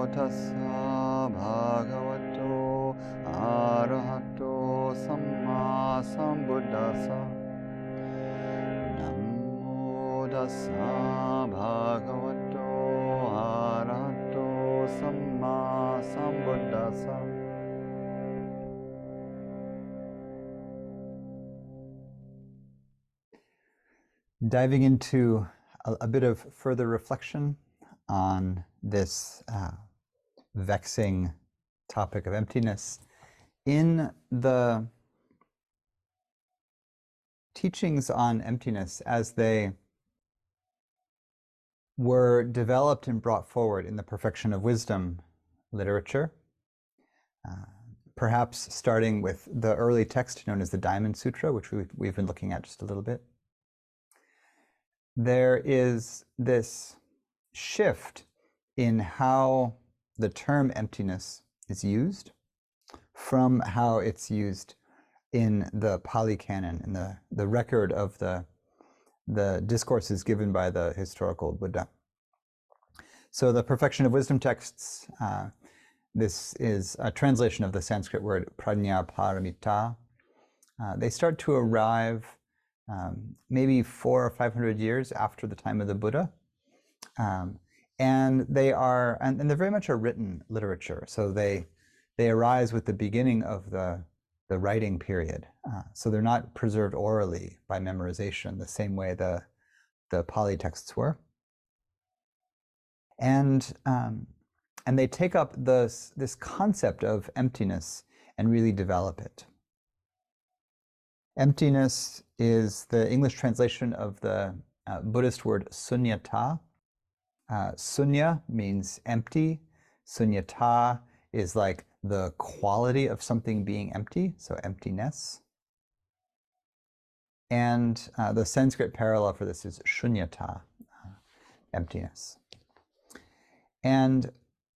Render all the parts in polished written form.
tassa bhagavato arahato samma sambuddhassa. Namo tassa bhagavato arahato samma sambuddhassa. Diving into a bit of further reflection on this vexing topic of emptiness. In the teachings on emptiness as they were developed and brought forward in the Perfection of Wisdom literature, perhaps starting with the early text known as the Diamond Sutra, which we've been looking at just a little bit, there is this shift in how the term emptiness is used from how it's used in the Pali Canon, in the record of the discourses given by the historical Buddha. So the Perfection of Wisdom texts, this is a translation of the Sanskrit word prajnaparamita. They start to arrive maybe 400 or 500 years after the time of the Buddha. And they're very much a written literature. So they arise with the beginning of the writing period. So they're not preserved orally by memorization the same way the Pali texts were. And they take up this concept of emptiness and really develop it. Emptiness is the English translation of the Buddhist word sunyata. Sunya means empty. Sunyata is like the quality of something being empty, so emptiness. And the Sanskrit parallel for this is shunyata, emptiness. And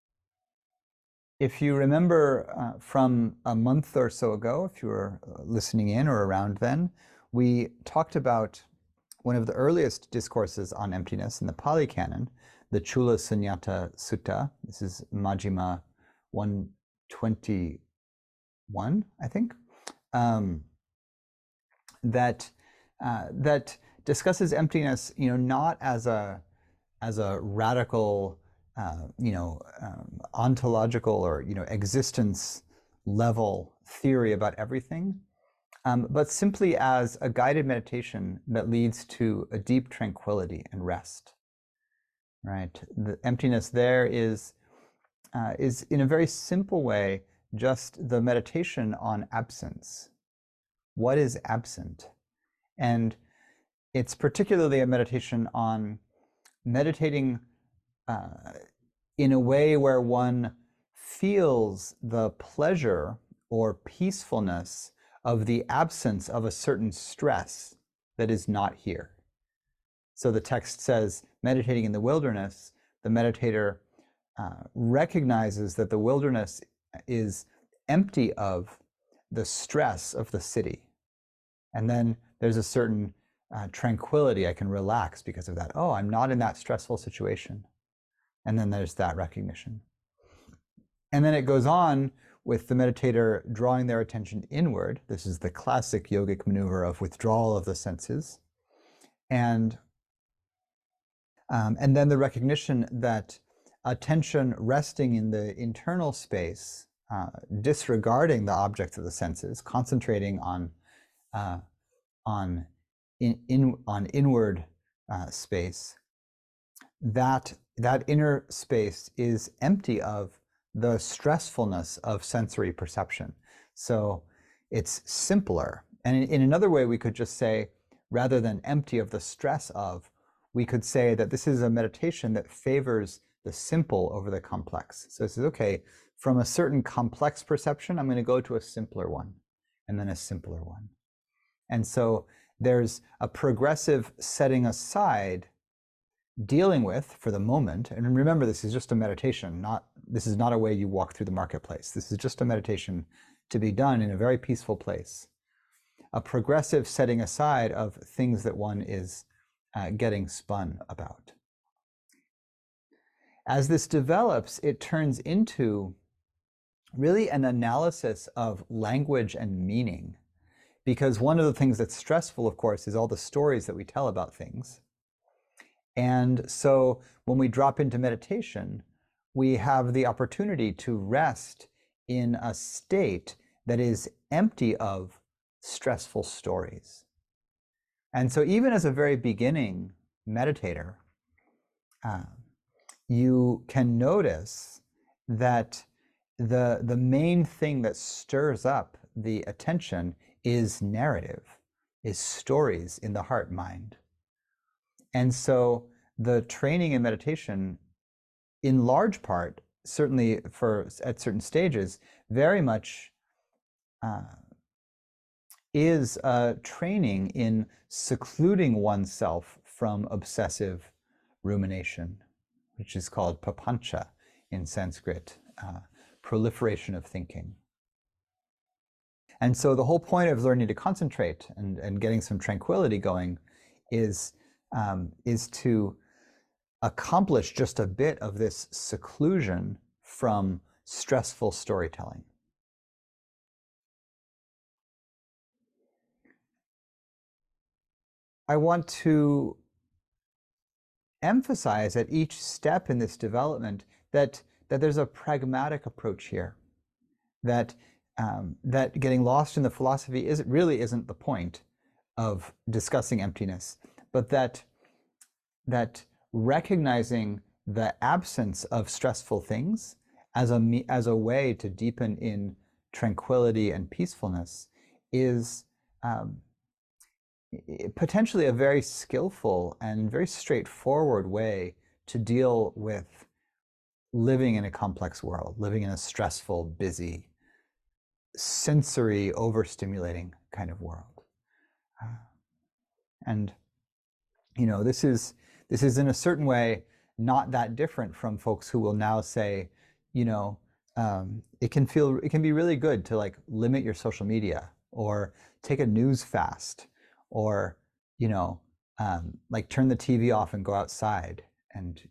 if you remember from a month or so ago, if you were listening in or around then, we talked about one of the earliest discourses on emptiness in the Pali Canon, the Chula Sunyata Sutta. This is Majjhima 121, I think, that discusses emptiness, not as a radical, ontological or existence level theory about everything, but simply as a guided meditation that leads to a deep tranquility and rest. Right? The emptiness there is in a very simple way just the meditation on absence. What is absent? And it's particularly a meditation on meditating in a way where one feels the pleasure or peacefulness of the absence of a certain stress that is not here. So the text says, meditating in the wilderness, the meditator recognizes that the wilderness is empty of the stress of the city. And then there's a certain tranquility. I can relax because of that. Oh, I'm not in that stressful situation. And then there's that recognition. And then it goes on with the meditator drawing their attention inward. This is the classic yogic maneuver of withdrawal of the senses. And then the recognition that attention resting in the internal space, disregarding the objects of the senses, concentrating on inward space, that inner space is empty of the stressfulness of sensory perception. So it's simpler. And in another way, we could just say, rather than empty of the stress of, we could say that this is a meditation that favors the simple over the complex. So it says, okay, from a certain complex perception, I'm going to go to a simpler one, and then a simpler one. And so there's a progressive setting aside, dealing with for the moment, and remember, this is just a meditation, this is not a way you walk through the marketplace. This is just a meditation to be done in a very peaceful place. A progressive setting aside of things that one is getting spun about. as this develops, it turns into really an analysis of language and meaning. Because one of the things that's stressful, of course, is all the stories that we tell about things. And so when we drop into meditation, we have the opportunity to rest in a state that is empty of stressful stories. And so even as a very beginning meditator, you can notice that the main thing that stirs up the attention is narrative, is stories in the heart mind. And so the training in meditation, in large part, certainly at certain stages, very much is a training in secluding oneself from obsessive rumination, which is called papancha in Sanskrit, proliferation of thinking. And so the whole point of learning to concentrate and getting some tranquility going is to accomplish just a bit of this seclusion from stressful storytelling. I want to emphasize at each step in this development that there's a pragmatic approach here, that getting lost in the philosophy really isn't the point of discussing emptiness, but that recognizing the absence of stressful things as a way to deepen in tranquility and peacefulness is potentially a very skillful and very straightforward way to deal with living in a complex world, living in a stressful, busy, sensory, overstimulating kind of world. And this is in a certain way not that different from folks who will now say, it can be really good to like limit your social media or take a news fast, or like turn the TV off and go outside and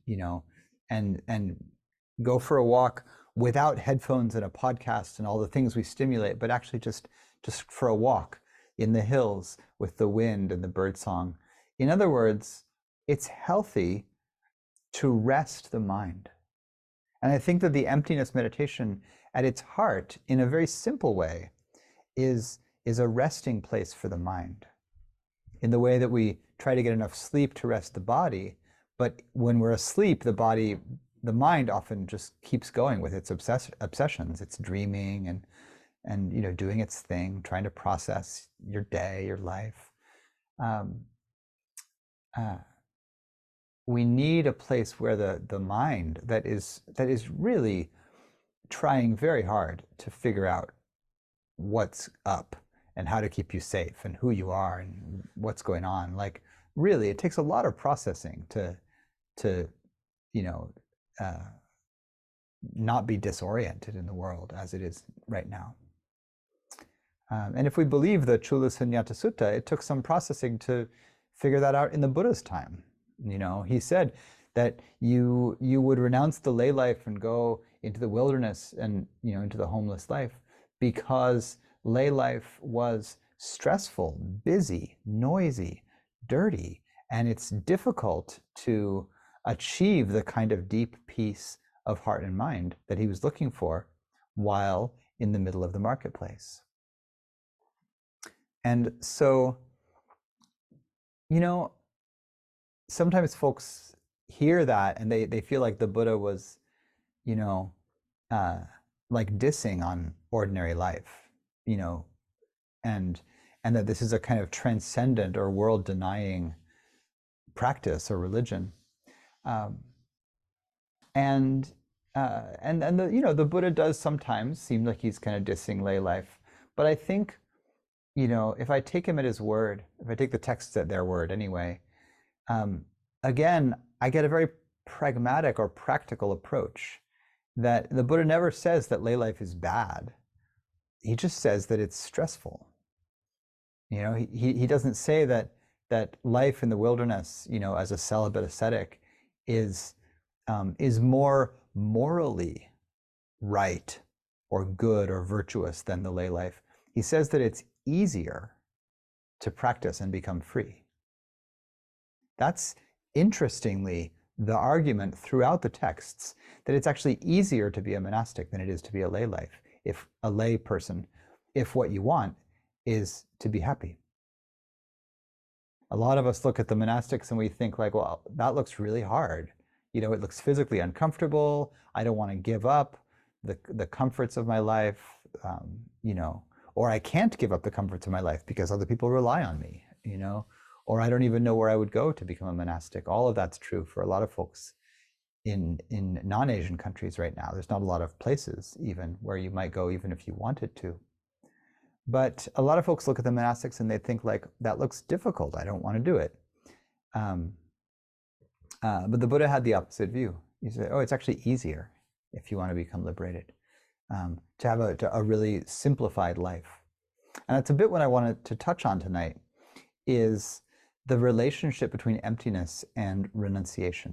go for a walk without headphones and a podcast and all the things we stimulate, but actually just for a walk in the hills with the wind and the birdsong. In other words, it's healthy to rest the mind. And I think that the emptiness meditation at its heart, in a very simple way, is a resting place for the mind. In the way that we try to get enough sleep to rest the body, but when we're asleep, the mind often just keeps going with its obsessions. It's dreaming and doing its thing, trying to process your day, your life. We need a place where the mind that is really trying very hard to figure out what's up and how to keep you safe and who you are and what's going on. Like really, it takes a lot of processing to not be disoriented in the world as it is right now. And if we believe the Chula Sunyata Sutta, it took some processing to figure that out in the Buddha's time. He said that you would renounce the lay life and go into the wilderness and into the homeless life because lay life was stressful, busy, noisy, dirty, and it's difficult to achieve the kind of deep peace of heart and mind that he was looking for while in the middle of the marketplace. And so, sometimes folks hear that and they feel like the Buddha was, like dissing on ordinary life, and that this is a kind of transcendent or world-denying practice or religion. And the Buddha does sometimes seem like he's kind of dissing lay life, but I think, if I take him at his word, if I take the texts at their word anyway, again, I get a very pragmatic or practical approach, that the Buddha never says that lay life is bad. He just says that it's stressful. He doesn't say that life in the wilderness, as a celibate ascetic is is more morally right or good or virtuous than the lay life. He says that it's easier to practice and become free. That's interestingly the argument throughout the texts, that it's actually easier to be a monastic than it is to be a lay life, if a lay person, if what you want is to be happy. A lot of us look at the monastics and we think like, well, that looks really hard. You know, it looks physically uncomfortable. I don't want to give up the comforts of my life, you know, or I can't give up the comforts of my life because other people rely on me, you know, or I don't even know where I would go to become a monastic. All of that's true for a lot of folks in non-Asian countries right now. There's not a lot of places even where you might go even if you wanted to. But a lot of folks look at the monastics and they think like, that looks difficult. I don't want to do it. But the Buddha had the opposite view. He said, oh, it's actually easier if you want to become liberated, to have a really simplified life. And that's a bit what I wanted to touch on tonight, is the relationship between emptiness and renunciation.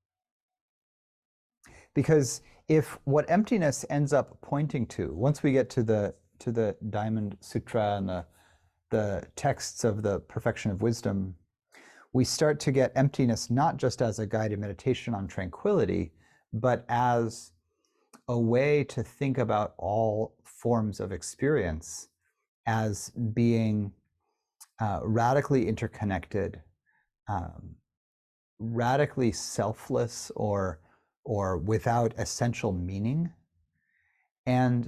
Because if what emptiness ends up pointing to, once we get to the Diamond Sutra and the texts of the Perfection of Wisdom, we start to get emptiness not just as a guided meditation on tranquility, but as a way to think about all forms of experience as being radically interconnected, radically selfless, or without essential meaning. And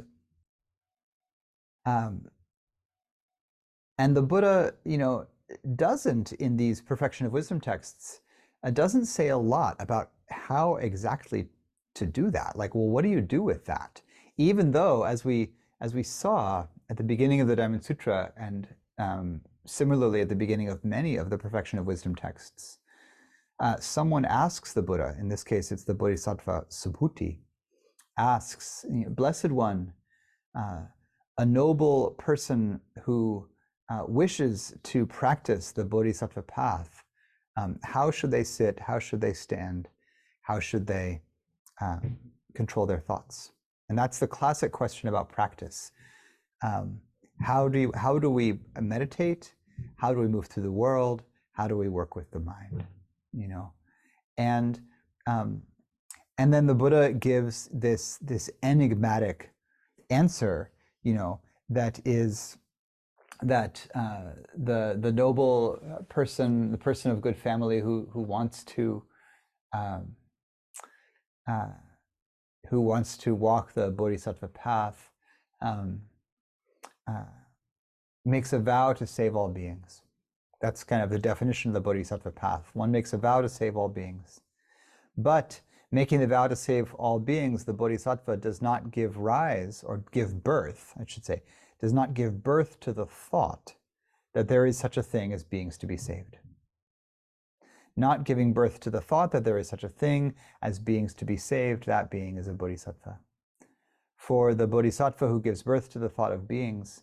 the Buddha, you know, doesn't, in these Perfection of Wisdom texts, doesn't say a lot about how exactly to do that. Like, well, what do you do with that? Even though, as we saw at the beginning of the Diamond Sutra, and similarly at the beginning of many of the Perfection of Wisdom texts, someone asks the Buddha, in this case it's the Bodhisattva Subhuti, asks, Blessed One, a noble person who wishes to practice the Bodhisattva path, how should they sit? How should they stand? How should they control their thoughts? And that's the classic question about practice. How do we meditate? How do we move through the world? How do we work with the mind? You know, and then the Buddha gives this enigmatic answer, you know, that is that the noble person, the person of good family who wants to walk the Bodhisattva path, makes a vow to save all beings. That's kind of the definition of the Bodhisattva path. One makes a vow to save all beings. But making the vow to save all beings, the Bodhisattva does not give rise, or give birth, I should say, does not give birth to the thought that there is such a thing as beings to be saved. Not giving birth to the thought that there is such a thing as beings to be saved, that being is a Bodhisattva. For the Bodhisattva who gives birth to the thought of beings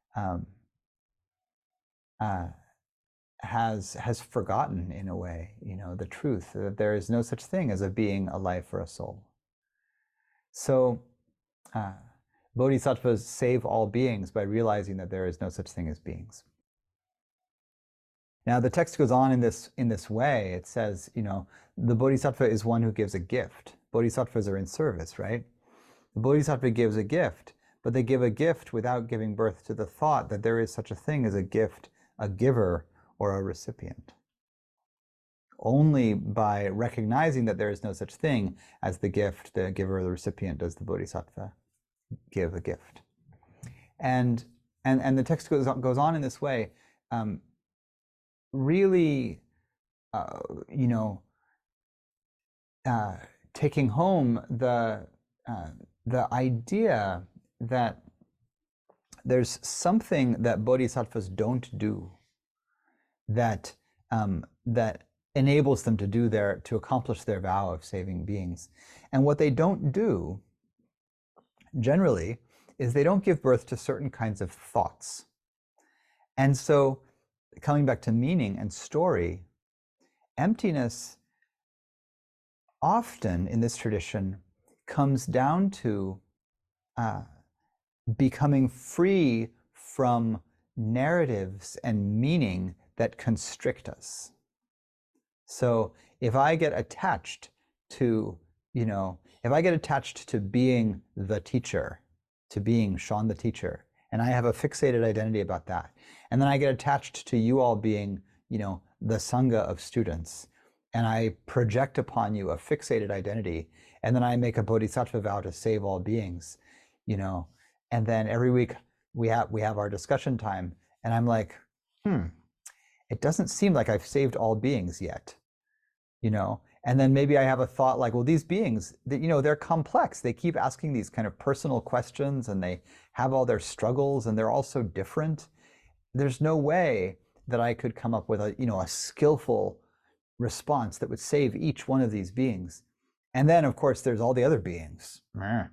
has forgotten, in a way, you know, the truth that there is no such thing as a being, a life, or a soul. So Bodhisattvas save all beings by realizing that there is no such thing as beings. Now the text goes on in this way. It says, you know, the Bodhisattva is one who gives a gift. Bodhisattvas are in service, right? The Bodhisattva gives a gift, but they give a gift without giving birth to the thought that there is such a thing as a gift, a giver, or a recipient. Only by recognizing that there is no such thing as the gift, the giver, or the recipient does the Bodhisattva give a gift. And the text goes on in this way, really, you know, taking home the idea that there's something that Bodhisattvas don't do that that enables them to accomplish their vow of saving beings. And what they don't do generally is they don't give birth to certain kinds of thoughts. And so, coming back to meaning and story, emptiness often in this tradition comes down to becoming free from narratives and meaning that constrict us. So if I get attached to, if I get attached to being the teacher, to being Sean the teacher, and I have a fixated identity about that, and then I get attached to you all being, the Sangha of students, and I project upon you a fixated identity, and then I make a bodhisattva vow to save all beings, and then every week we have our discussion time, and I'm like, it doesn't seem like I've saved all beings yet, and then maybe I have a thought like, well, these beings, they're complex. They keep asking these kind of personal questions, and they have all their struggles, and they're all so different. There's no way that I could come up with a skillful response that would save each one of these beings. And then, of course, there's all the other beings,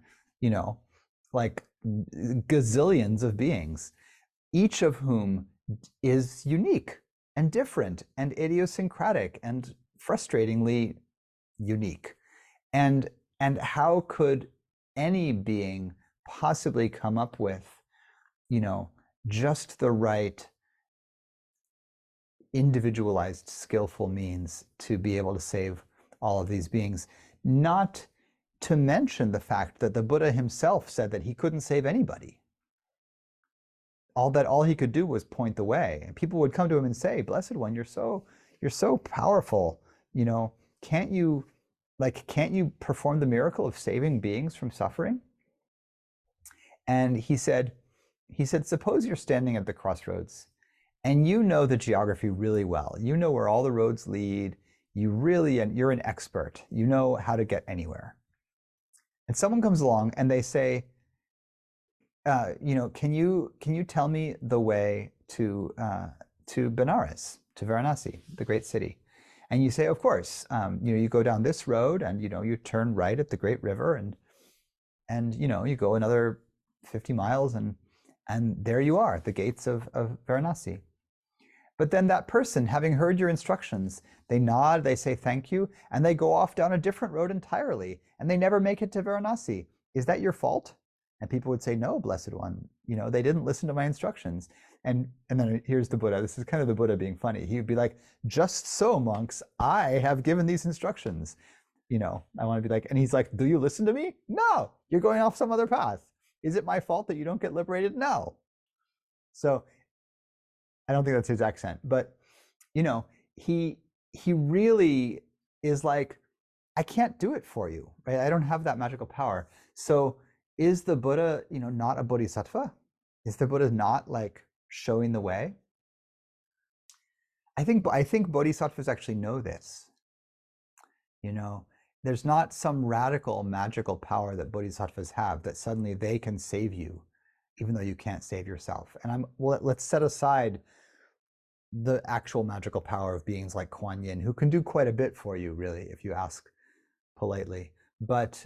like gazillions of beings, each of whom is unique and different and idiosyncratic and frustratingly unique. And how could any being possibly come up with, just the right individualized, skillful means to be able to save all of these beings? Not to mention the fact that the Buddha himself said that he couldn't save anybody. All he could do was point the way, and people would come to him and say, "Blessed One, you're so powerful. Can't you perform the miracle of saving beings from suffering?" And he said, suppose you're standing at the crossroads and you know the geography really well. You know where all the roads lead. You're an expert. You know how to get anywhere. And someone comes along and they say, can you tell me the way to Benares, to Varanasi, the great city? And you say, of course. You go down this road, and you turn right at the great river, and you go another 50 miles, and there you are, the gates of Varanasi. But then that person, having heard your instructions, they nod, they say thank you, and they go off down a different road entirely, and they never make it to Varanasi. Is that your fault? And people would say, no, Blessed One, they didn't listen to my instructions. And then here's the Buddha. This is kind of the Buddha being funny. He would be like, just so, monks, I have given these instructions. I want to be like, and he's like, do you listen to me? No, you're going off some other path. Is it my fault that you don't get liberated? No. So I don't think that's his accent, but he really is like, I can't do it for you, right? I don't have that magical power. So is the Buddha, not a bodhisattva? Is the Buddha not like showing the way? I think bodhisattvas actually know this. There's not some radical magical power that bodhisattvas have that suddenly they can save you, even though you can't save yourself. And let's set aside the actual magical power of beings like Kuan Yin, who can do quite a bit for you, really, if you ask politely. But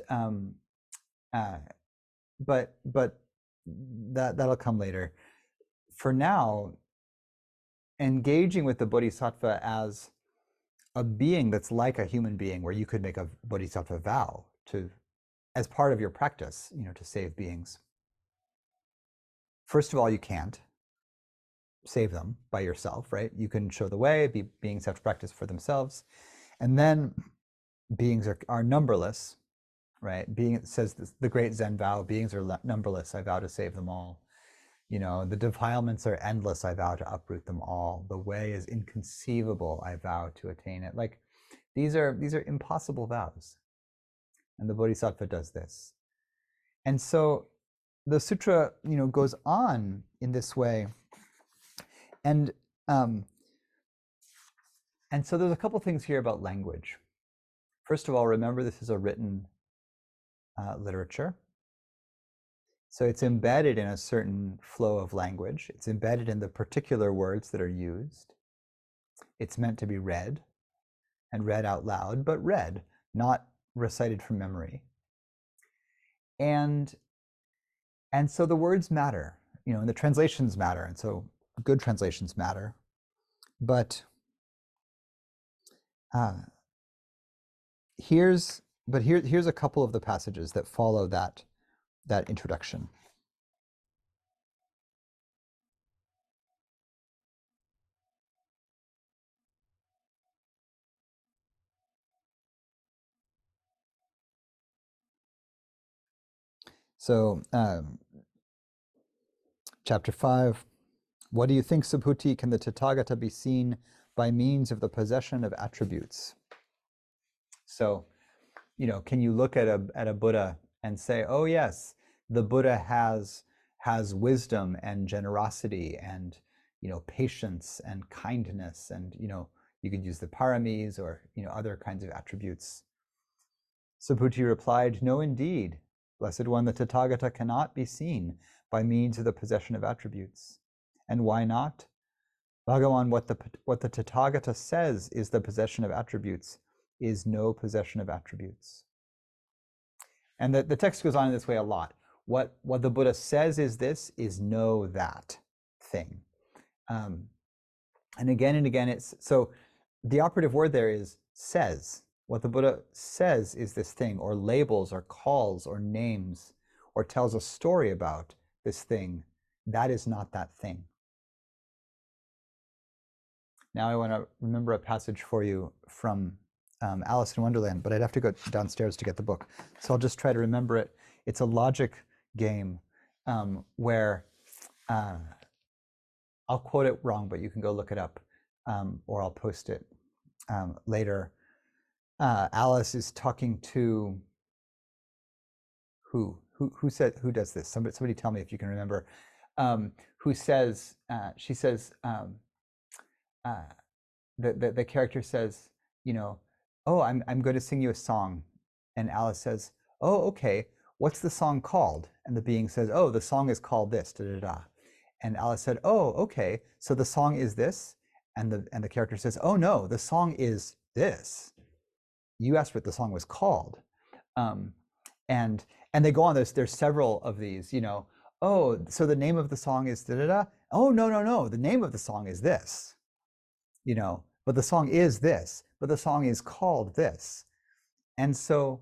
that'll come later. For now, engaging with the bodhisattva as a being that's like a human being, where you could make a bodhisattva vow as part of your practice, to save beings. First of all, you can't save them by yourself, right? You can show the way. Beings have to practice for themselves, and then beings are numberless, right? It says the great Zen vow: beings are numberless. I vow to save them all. The defilements are endless. I vow to uproot them all. The way is inconceivable. I vow to attain it. Like, these are impossible vows, and the bodhisattva does this. And so the sutra, goes on in this way. And so there's a couple things here about language. First of all, remember this is a written literature. So it's embedded in a certain flow of language. It's embedded in the particular words that are used. It's meant to be read, and read out loud, but read, not recited from memory. And so the words matter, and the translations matter, and so good translations matter. But here's a couple of the passages that follow that introduction. So, chapter 5, what do you think, Subhuti? Can the Tathagata be seen by means of the possession of attributes? So, can you look at a Buddha and say, oh yes, the Buddha has wisdom and generosity and patience and kindness, and you could use the paramis or other kinds of attributes. Subhuti replied, no, indeed, Blessed One, the Tathagata cannot be seen by means of the possession of attributes. And why not? Bhagawan, what the Tathagata says is the possession of attributes is no possession of attributes. And the text goes on in this way a lot. What the Buddha says is this, is no that thing. And again, it's, so the operative word there is says. What the Buddha says is this thing, or labels, or calls, or names, or tells a story about this thing. That is not that thing. Now I want to remember a passage for you from Alice in Wonderland, but I'd have to go downstairs to get the book. So I'll just try to remember it. It's a logic game where I'll quote it wrong, but you can go look it up, or I'll post it later. Alice is talking to who does this? Somebody tell me if you can remember. Who says? She says. The character says, oh, I'm going to sing you a song, and Alice says, oh, okay. What's the song called? And the being says, oh, the song is called this. Da da da. And Alice said, oh, okay. So the song is this, and the character says, oh no, the song is this. You asked what the song was called, and they go on. There's several of these. Oh, so the name of the song is da da da. Oh no. The name of the song is this. But the song is this. But the song is called this. And so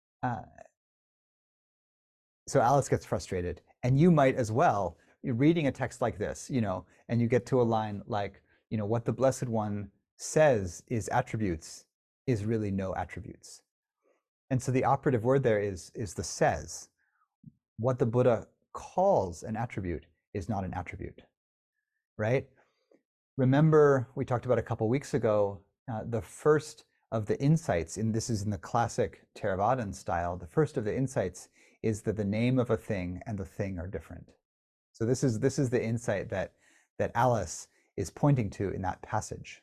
Alice gets frustrated, and you might as well. You're reading a text like this, and you get to a line like, what the Blessed One says is attributes is really no attributes. And so the operative word there is the says. What the Buddha calls an attribute is not an attribute, right? Remember, we talked about a couple weeks ago, the first of the insights, this is in the classic Theravadan style, the first of the insights is that the name of a thing and the thing are different. So this is the insight that Alice is pointing to in that passage.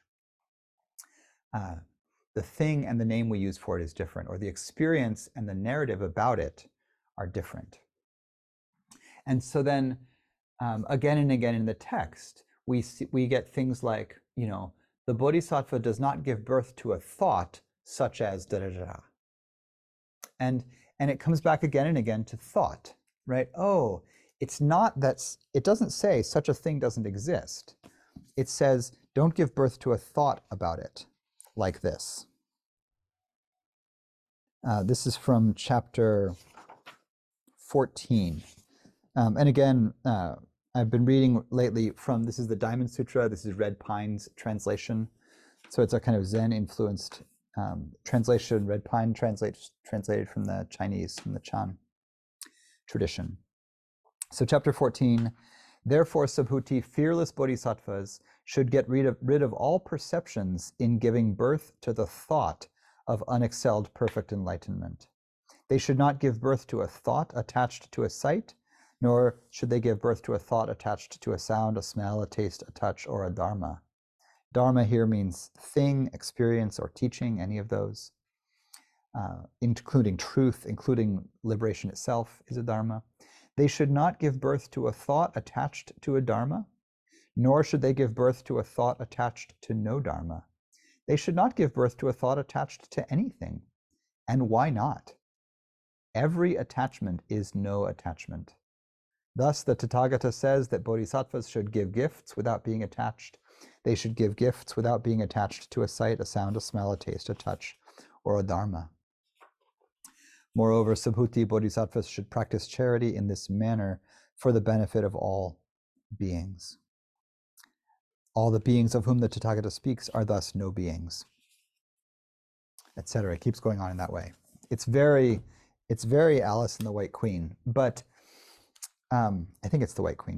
The thing and the name we use for it is different, or the experience and the narrative about it are different. And so then, again and again in the text, we get things like, the Bodhisattva does not give birth to a thought such as da da da. And it comes back again and again to thought, right? Oh, it's not that, it doesn't say such a thing doesn't exist. It says, don't give birth to a thought about it, like this. This is from chapter 14. And again, I've been reading lately this is the Diamond Sutra, this is Red Pine's translation. So it's a kind of Zen-influenced translation. Red Pine translated from the Chinese, from the Chan tradition. So chapter 14, therefore, Subhuti, fearless bodhisattvas should get rid of all perceptions in giving birth to the thought of unexcelled perfect enlightenment. They should not give birth to a thought attached to a sight, nor should they give birth to a thought attached to a sound, a smell, a taste, a touch, or a dharma. Dharma here means thing, experience, or teaching, any of those, including truth, including liberation itself is a dharma. They should not give birth to a thought attached to a dharma, nor should they give birth to a thought attached to no dharma. They should not give birth to a thought attached to anything. And why not? Every attachment is no attachment. Thus, the Tathagata says that bodhisattvas should give gifts without being attached. They should give gifts without being attached to a sight, a sound, a smell, a taste, a touch, or a dharma. Moreover, Subhuti bodhisattvas should practice charity in this manner for the benefit of all beings. All the beings of whom the Tathagata speaks are thus no beings, etc. It keeps going on in that way. It's very Alice and the White Queen, but I think it's the White Queen.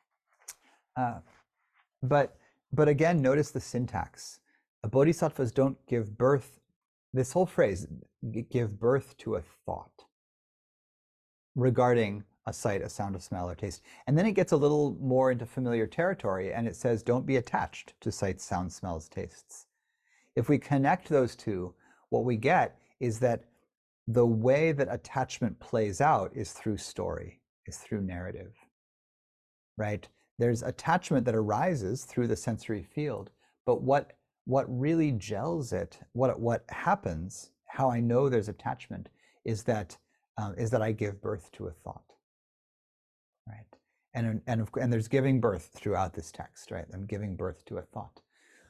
But again, notice the syntax. Bodhisattvas don't give birth. This whole phrase, give birth to a thought regarding a sight, a sound, a smell, or taste. And then it gets a little more into familiar territory, and it says, don't be attached to sights, sounds, smells, tastes. If we connect those two, what we get is that the way that attachment plays out is through story, is through narrative, right? There's attachment that arises through the sensory field, but what really gels it, what happens, how I know there's attachment, is that I give birth to a thought, right? And there's giving birth throughout this text, right? I'm giving birth to a thought.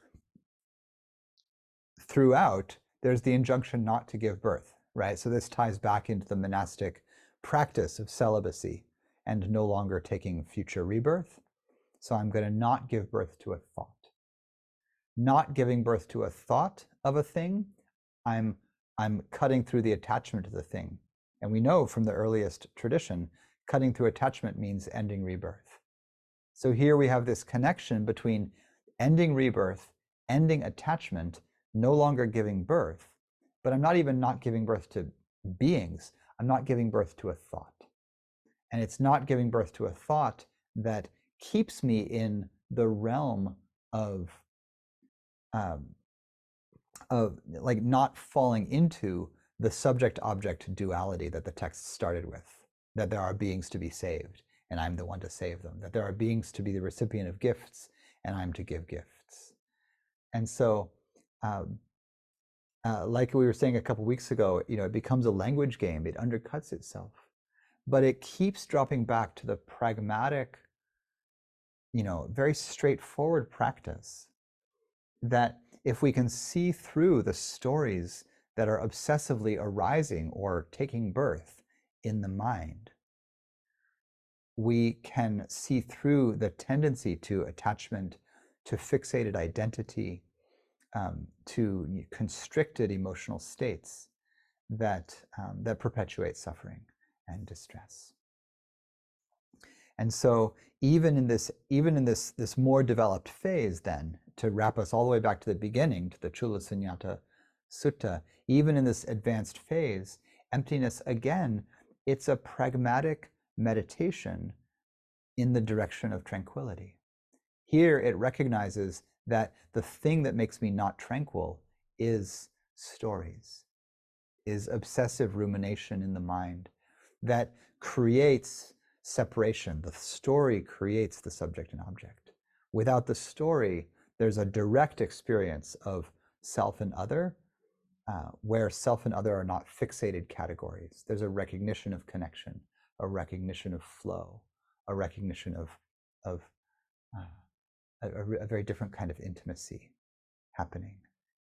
Throughout, there's the injunction not to give birth, right? So this ties back into the monastic practice of celibacy and no longer taking future rebirth. So I'm going to not give birth to a thought. Not giving birth to a thought of a thing, I'm cutting through the attachment to the thing. And we know from the earliest tradition, cutting through attachment means ending rebirth. So here we have this connection between ending rebirth, ending attachment, no longer giving birth, but I'm not even not giving birth to beings, I'm not giving birth to a thought. And it's not giving birth to a thought that keeps me in the realm of like not falling into the subject-object duality that the text started with, that there are beings to be saved and I'm the one to save them, that there are beings to be the recipient of gifts and I'm to give gifts. And so like we were saying a couple weeks ago, it becomes a language game. It undercuts itself, but it keeps dropping back to the pragmatic, very straightforward practice that if we can see through the stories that are obsessively arising or taking birth in the mind, we can see through the tendency to attachment, to fixated identity, to constricted emotional states that perpetuate suffering and distress. And so even in this more developed phase, then, to wrap us all the way back to the beginning, to the Chula Sunyata Sutta, even in this advanced phase, emptiness, again, it's a pragmatic meditation in the direction of tranquility. Here it recognizes that the thing that makes me not tranquil is stories, is obsessive rumination in the mind that creates separation. The story creates the subject and object. Without the story, there's a direct experience of self and other, where self and other are not fixated categories. There's a recognition of connection, a recognition of flow, a recognition of a very different kind of intimacy happening.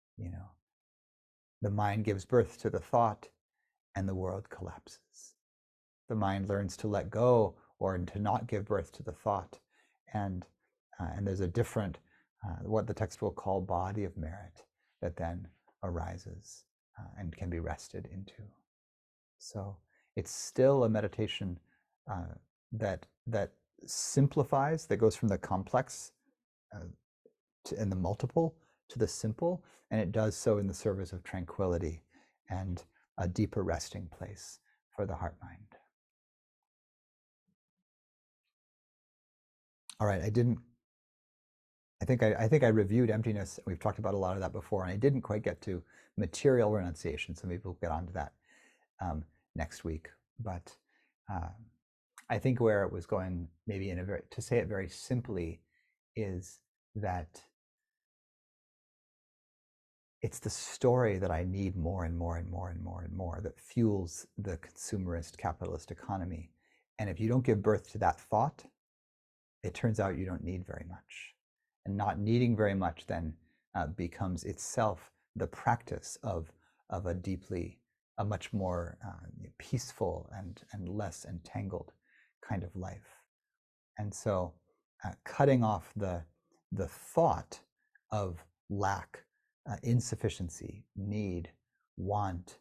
The mind gives birth to the thought and the world collapses. The mind learns to let go or to not give birth to the thought, and there's a different, what the text will call body of merit that then arises and can be rested into. So it's still a meditation that simplifies, that goes from the complex and the multiple to the simple, and it does so in the service of tranquility and a deeper resting place for the heart-mind. All right, I think I reviewed emptiness. We've talked about a lot of that before, and I didn't quite get to material renunciation, so maybe we'll get onto that next week. But I think where it was going, maybe to say it very simply, is that it's the story that I need more and more and more and more and more that fuels the consumerist capitalist economy. And if you don't give birth to that thought, it turns out you don't need very much. And not needing very much then becomes itself the practice of of a much more peaceful and less entangled kind of life. And so cutting off the thought of lack, insufficiency, need, want,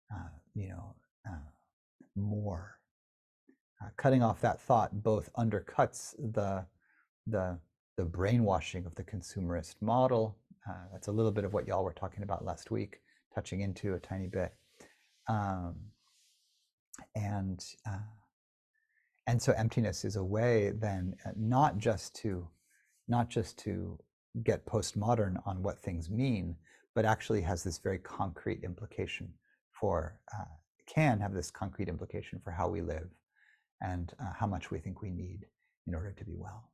more. Cutting off that thought both undercuts the brainwashing of the consumerist model. That's a little bit of what y'all were talking about last week, touching into a tiny bit. And so emptiness is a way then not just to get postmodern on what things mean, but actually has this very concrete implication for, can have this concrete implication for how we live and how much we think we need in order to be well.